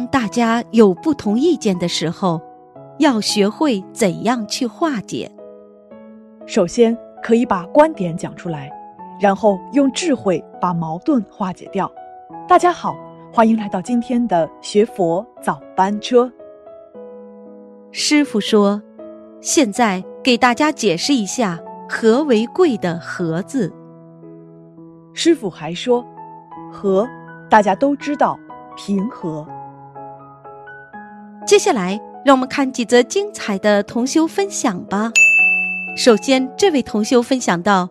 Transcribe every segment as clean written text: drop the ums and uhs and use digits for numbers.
大家有不同意见的时候，要学会怎样去化解。 首先可以把观点讲出来，然后用智慧把矛盾化解掉。大家好，欢迎来到今天的学佛早班车。 师父说，现在给大家解释一下和为贵的和字。 师父还说，和大家都知道，平和。 接下来让我们看几则精彩的同修分享吧。首先，这位同修分享到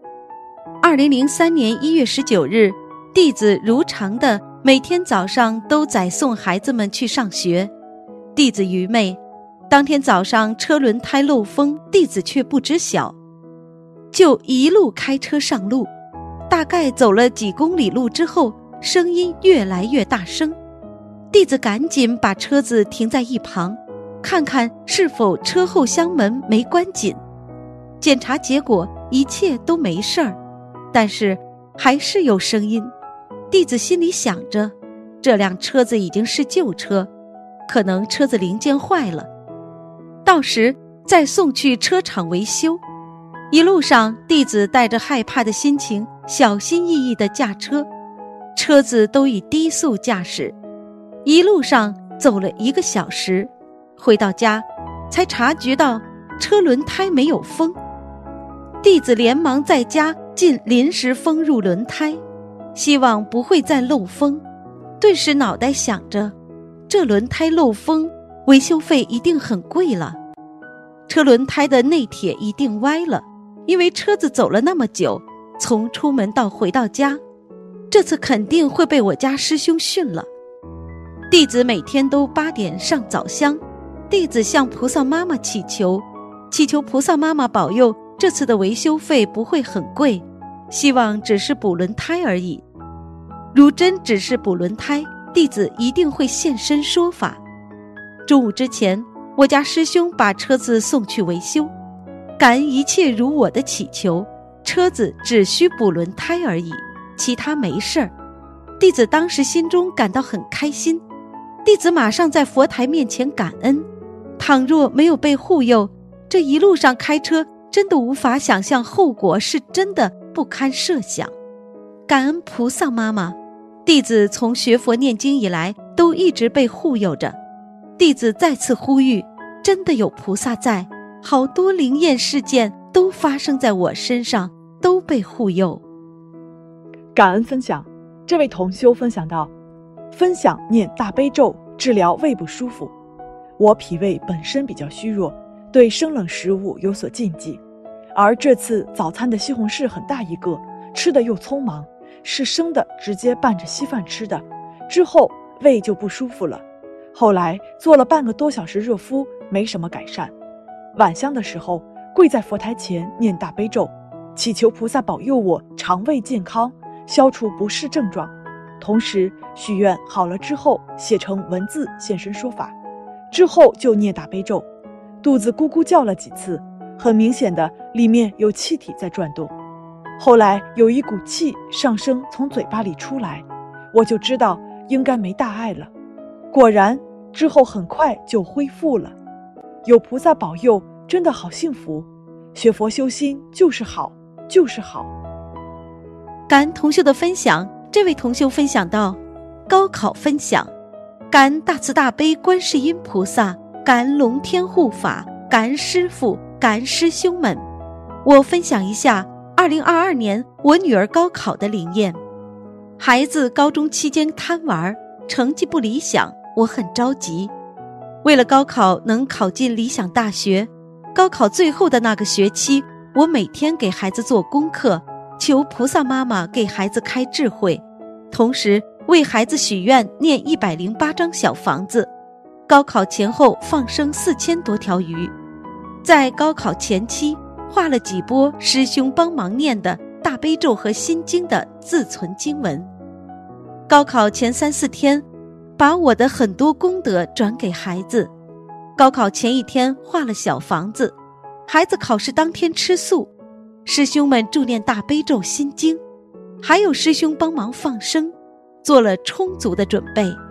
2003年1月19日，弟子如常的每天早上都载送孩子们去上学。弟子愚昧，当天早上车轮胎漏风，弟子却不知晓，就一路开车上路。大概走了几公里路之后，声音越来越大声，弟子赶紧把车子停在一旁，看看是否车后厢门没关紧。检查结果一切都没事儿，但是还是有声音。弟子心里想着，这辆车子已经是旧车，可能车子零件坏了，到时再送去车厂维修。一路上，弟子带着害怕的心情，小心翼翼地驾车，车子都以低速驾驶。一路上走了1个小时，回到家才察觉到车轮胎没有风。弟子连忙在家进临时封入轮胎，希望不会再漏风。顿时脑袋想着，这轮胎漏风，维修费一定很贵了。车轮胎的内铁一定歪了，因为车子走了那么久，从出门到回到家，这次肯定会被我家师兄训了。弟子每天都8点上早香，弟子向菩萨妈妈祈求菩萨妈妈保佑这次的维修费不会很贵，希望只是补轮胎而已。如真只是补轮胎，弟子一定会现身说法。中午之前，我家师兄把车子送去维修，感恩一切如我的祈求，车子只需补轮胎而已，其他没事儿。弟子当时心中感到很开心，弟子马上在佛台面前感恩。倘若没有被护佑，这一路上开车真的无法想象后果，是真的不堪设想。感恩菩萨妈妈，弟子从学佛念经以来都一直被护佑着。弟子再次呼吁，真的有菩萨在，好多灵验事件都发生在我身上，都被护佑。 感恩分享，这位同修分享到，分享念大悲咒治疗胃不舒服。我脾胃本身比较虚弱，对生冷食物有所禁忌，而这次早餐的西红柿很大一个，吃的又匆忙，是生的直接拌着稀饭吃的，之后胃就不舒服了。后来做了半个多小时热敷，没什么改善。晚香的时候，跪在佛台前念大悲咒，祈求菩萨保佑我肠胃健康，消除不适症状，同时许愿好了之后写成文字现身说法。之后就念大悲咒，肚子咕咕叫了几次，很明显的里面有气体在转动。后来有一股气上升从嘴巴里出来，我就知道应该没大碍了。果然之后很快就恢复了。有菩萨保佑，真的好幸福。学佛修心就是好，就是好。 感恩同修的分享，这位同修分享到，高考分享，感恩大慈大悲观世音菩萨，感恩龙天护法，感恩师父，感恩师兄们。我分享一下2022年我女儿高考的灵验。孩子高中期间贪玩，成绩不理想，我很着急。为了高考能考进理想大学，高考最后的那个学期，我每天给孩子做功课，求菩萨妈妈给孩子开智慧，同时为孩子许愿念108张小房子。高考前后放生4000多条鱼。在高考前期画了几波师兄帮忙念的大悲咒和心经的自存经文。高考前3-4天，把我的很多功德转给孩子。高考前1天画了小房子，孩子考试当天吃素，师兄们助念大悲咒心经，还有师兄帮忙放生，做了充足的准备。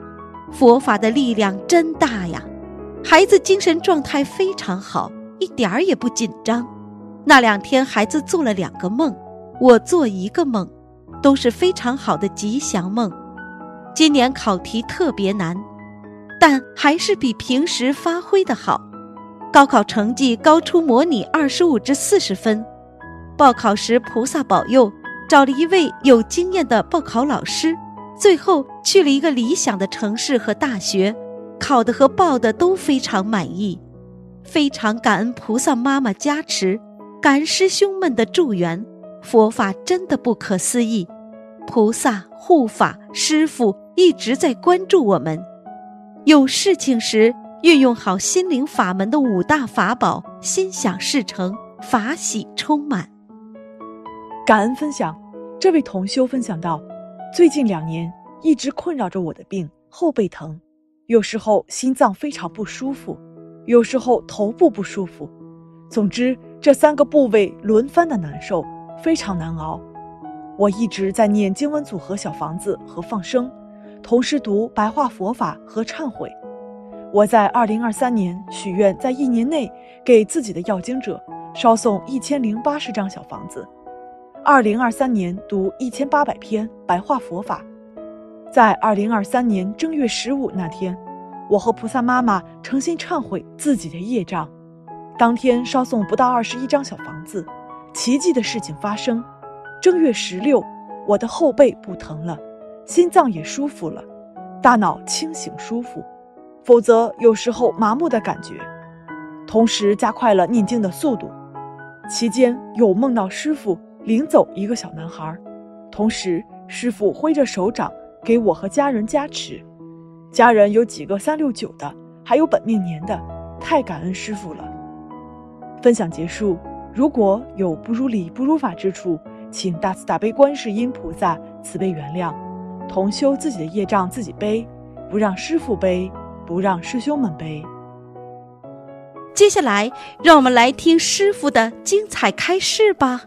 佛法的力量真大呀！孩子精神状态非常好，一点儿也不紧张。那2天孩子做了2个梦，我做1个梦，都是非常好的吉祥梦。今年考题特别难，但还是比平时发挥得好。高考成绩高出模拟25至40分。报考时菩萨保佑，找了一位有经验的报考老师，最后去了一个理想的城市和大学，考的和报的都非常满意。非常感恩菩萨妈妈加持，感恩师兄们的助缘，佛法真的不可思议。菩萨、护法、师父一直在关注我们。有事情时，运用好心灵法门的5大法宝，心想事成，法喜充满。 感恩分享，这位同修分享到，最近2年一直困扰着我的病，后背疼，有时候心脏非常不舒服，有时候头部不舒服，总之这3个部位轮番的难受，非常难熬。我一直在念经文组合小房子和放生，同时读白话佛法和忏悔。我在2023年许愿，在1年内给自己的要经者烧送1080张小房子。2023年读1800篇白话佛法。在2023年正月15那天，我和菩萨妈妈诚心忏悔自己的业障，当天烧送不到21张小房子。奇迹的事情发生，正月16，我的后背不疼了，心脏也舒服了，大脑清醒舒服，否则有时候麻木的感觉。同时加快了念经的速度。期间有梦到师父领走一个小男孩，同时师父挥着手掌给我和家人加持。家人有几个369的，还有本命年的，太感恩师父了。分享结束，如果有不如理不如法之处，请大慈大悲观世音菩萨慈悲原谅。同修自己的业障自己背，不让师父背，不让师兄们背。 接下来让我们来听师父的精彩开示吧。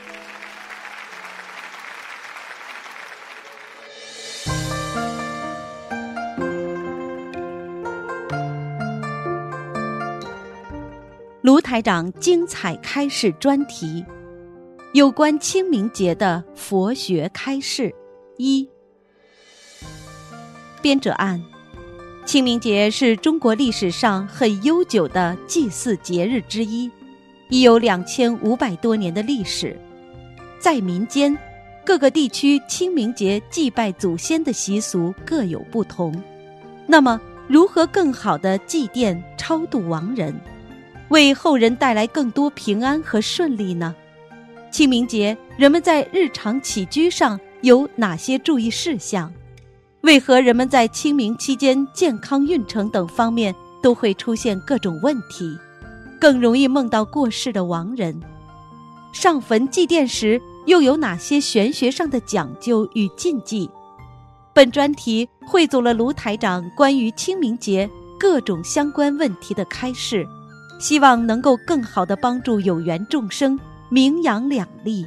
卢台长精彩开示专题，有关清明节的佛学开示。1，编者按：清明节是中国历史上很悠久的祭祀节日之一，已有2500多年的历史。在民间，各个地区清明节祭拜祖先的习俗各有不同。那么，如何更好地祭奠超度亡人，为后人带来更多平安和顺利呢？清明节人们在日常起居上有哪些注意事项？为何人们在清明期间健康运程等方面都会出现各种问题，更容易梦到过世的亡人？上坟祭奠时又有哪些玄学上的讲究与禁忌？本专题汇总了卢台长关于清明节各种相关问题的开示，希望能够更好地帮助有缘众生名扬两利。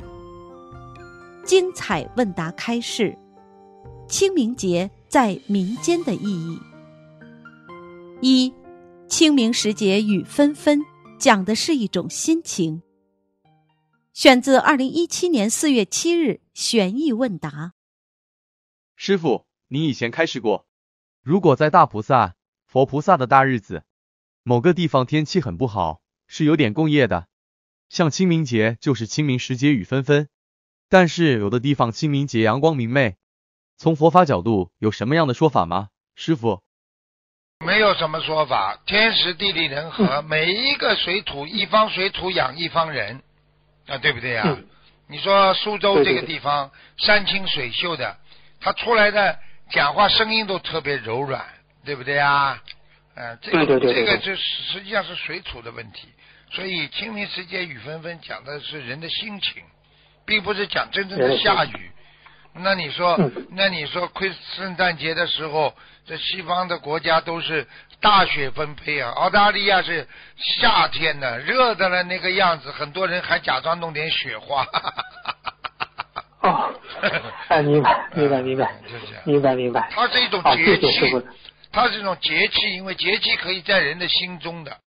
精彩问答开示：清明节在民间的意义。1，清明时节雨纷纷，讲的是一种心情。选自2017年4月7日玄义问答。 师父，你以前开示过，如果在大菩萨、佛菩萨的大日子，某个地方天气很不好，是有点共业的，像清明节就是清明时节雨纷纷，但是有的地方清明节阳光明媚，从佛法角度有什么样的说法吗？师父？ 没有什么说法，天时地利人和，每一个水土，一方水土养一方人啊，对不对啊？你说苏州这个地方山清水秀的，他出来的讲话声音都特别柔软，对不对啊？这个就实际上是水土的问题。所以清明时节雨纷纷讲的是人的心情，并不是讲真正的下雨。那你说圣诞节的时候，这西方的国家都是大雪纷飞啊，澳大利亚是夏天呢，热的了那个样子，很多人还假装弄点雪花。 明白。 它是一种好，谢节谢师傅气，它是一种节气，因为节气可以在人的心中的。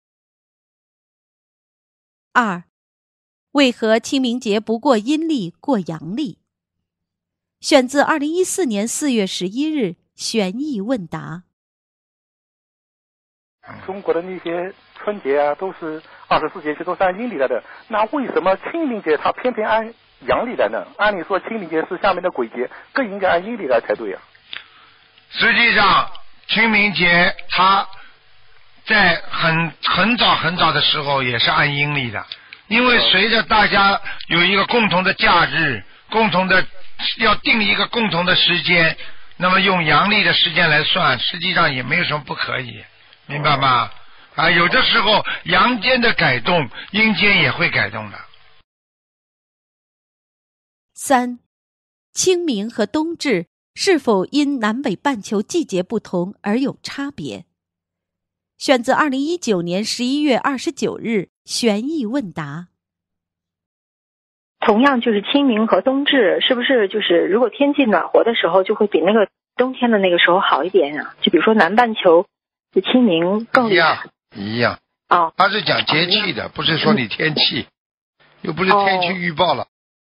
2. 为何清明节不过阴历过阳历？选自2014年4月11日玄义问答。 中国的那些春节啊，都是24节气都是按阴历来的，那为什么清明节它偏偏按阳历来呢？按理说清明节是下面的鬼节，更应该按阴历来才对啊。 实际上，清明节它在很早的时候也是按阴历的，因为随着大家有一个共同的假日，共同的要定一个共同的时间，那么用阳历的时间来算，实际上也没有什么不可以，明白吗？有的时候阳间的改动，阴间也会改动的。 3. 清明和冬至是否因南北半球季节不同而有差别？选自2019年11月29日玄义问答。 同样就是清明和冬至，是不是就是如果天气暖和的时候，就会比那个冬天的那个时候好一点啊？就比如说南半球的清明更厉害。 一样。 哦， 它是讲节气的，不是说你天气，又不是天气预报了。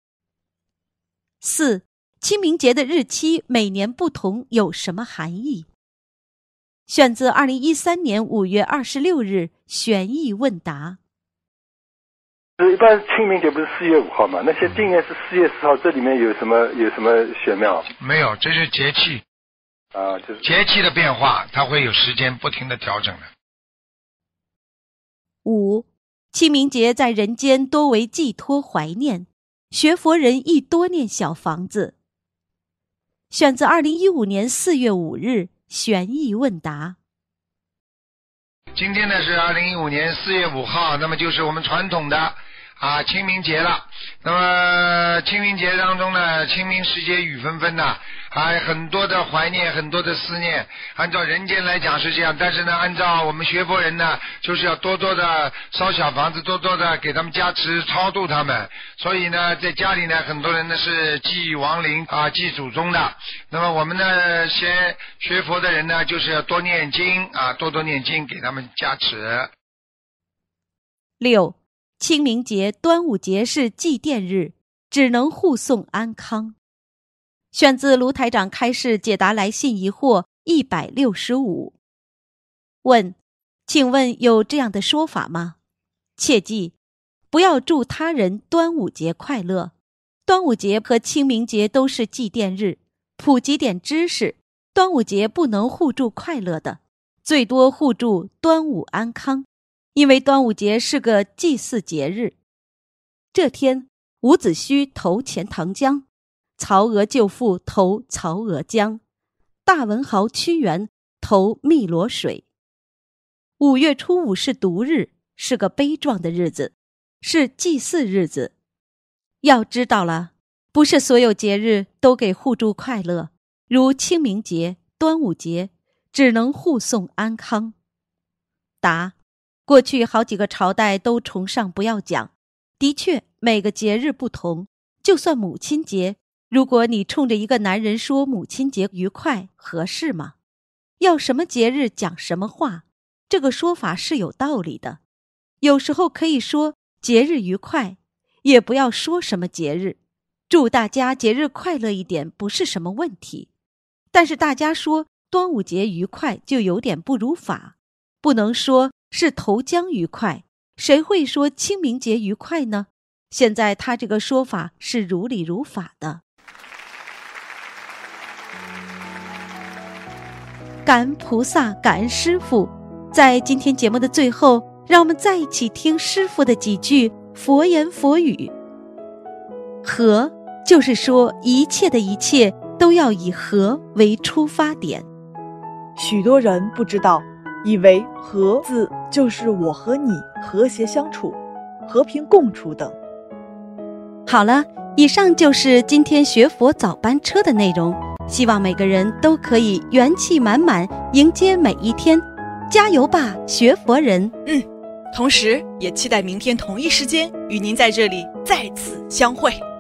4. 清明节的日期每年不同有什么含义？选自2013年5月26日玄义问答。 一般清明节不是4月5号嘛？那些今年是4月4号，这里面有什么玄妙？ 没有，这是节气啊，就是节气的变化，它会有时间不停的调整的。 5. 清明节在人间多为寄托怀念，学佛人亦多念小房子。选自2015年4月5日玄义问答。 今天呢是2015年4月5号，那么就是我们传统的清明节了。那么清明节当中呢，清明时节雨纷纷呐，很多的怀念，很多的思念。按照人间来讲是这样，但是呢，按照我们学佛人呢，就是要多多的烧小房子，多多的给他们加持超度他们。所以呢，在家里呢，很多人呢是祭亡灵祭祖宗的。那么我们呢，学佛的人呢，就是要多念经多念经，给他们加持。 6. 清明节、端午节是祭奠日，只能护送安康。选自卢台长开示解答来信疑惑165。问：请问有这样的说法吗？切记，不要祝他人端午节快乐。端午节和清明节都是祭奠日，普及点知识，端午节不能互助快乐的，最多互助端午安康。因为端午节是个祭祀节日，这天伍子胥投钱塘江，曹娥舅父投曹娥江，大文豪屈原投汨罗水。5月初5是毒日，是个悲壮的日子，是祭祀日子。要知道了，不是所有节日都给互助快乐，如清明节、端午节只能护送安康。答：过去好几个朝代都崇尚不要讲，的确每个节日不同，就算母亲节，如果你冲着一个男人说母亲节愉快，合适吗？要什么节日讲什么话，这个说法是有道理的。有时候可以说节日愉快，也不要说什么节日，祝大家节日快乐一点不是什么问题。但是大家说端午节愉快就有点不如法，不能说是投江愉快，谁会说清明节愉快呢？现在他这个说法是如理如法的。感恩菩萨，感恩师父。在今天节目的最后，让我们再一起听师父的几句佛言佛语。和就是说一切的一切都要以和为出发点。 许多人不知道，以为和字就是我和你和谐相处、和平共处等。 好了，以上就是今天学佛早班车的内容，希望每个人都可以元气满满迎接每一天，加油吧，学佛人！ 同时也期待明天同一时间与您在这里再次相会。